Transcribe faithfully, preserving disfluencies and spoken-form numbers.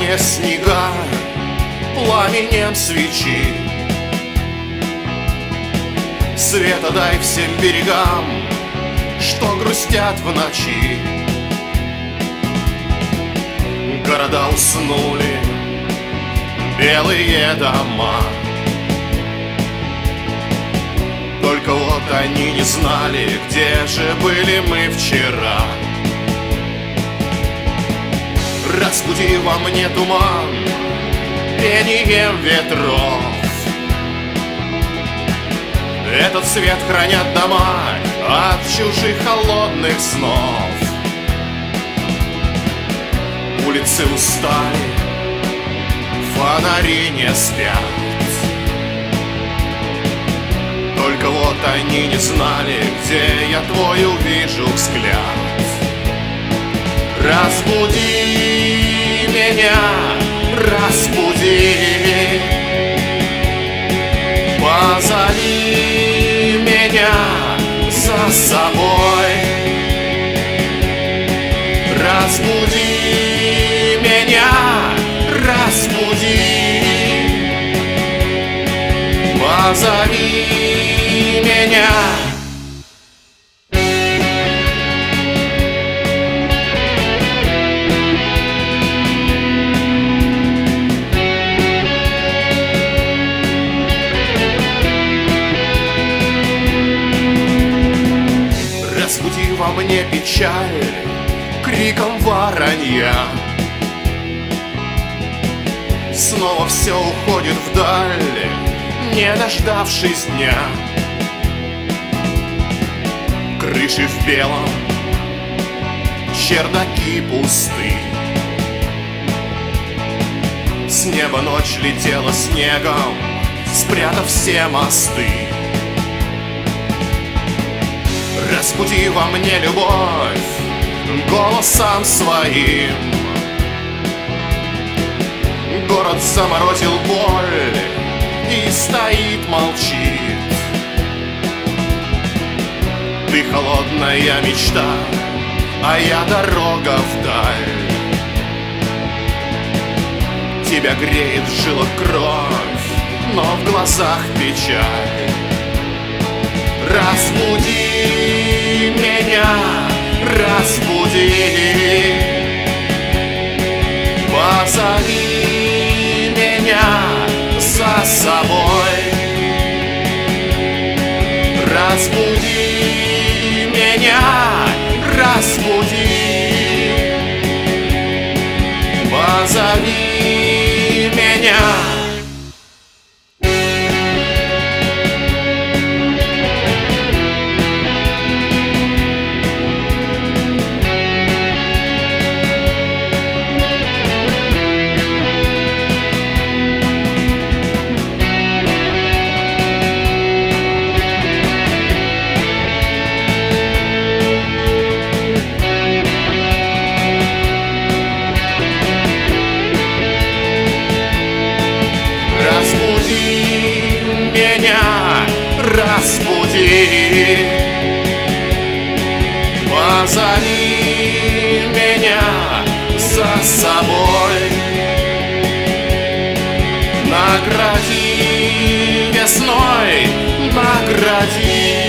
Черные снега пламенем свечи. Света дай всем берегам, что грустят в ночи. Города уснули, белые дома. Только вот они не знали, где же были мы вчера. Разбуди во мне туман пением ветров. Этот свет хранят дома от чужих холодных снов. Улицы устали, фонари не спят. Только вот они не знали, где я твой увижу взгляд. Разбуди меня, разбуди, позови меня за собой. Разбуди меня, разбуди, позови меня. Разбуди во мне печаль криком воронья. Снова все уходит вдаль, не дождавшись дня. Крыши в белом, чердаки пусты. С неба ночь летела снегом, спрятав все мосты. Разбуди во мне любовь голосом своим. Город заморозил боль и стоит, молчит. Ты холодная мечта, а я дорога вдаль. Тебя греет в жилах кровь, но в глазах печаль. Разбуди меня, разбуди, позови меня за собой. Разбуди меня, разбуди, позови меня. Разбуди, позови меня за собой. Награди весной, награди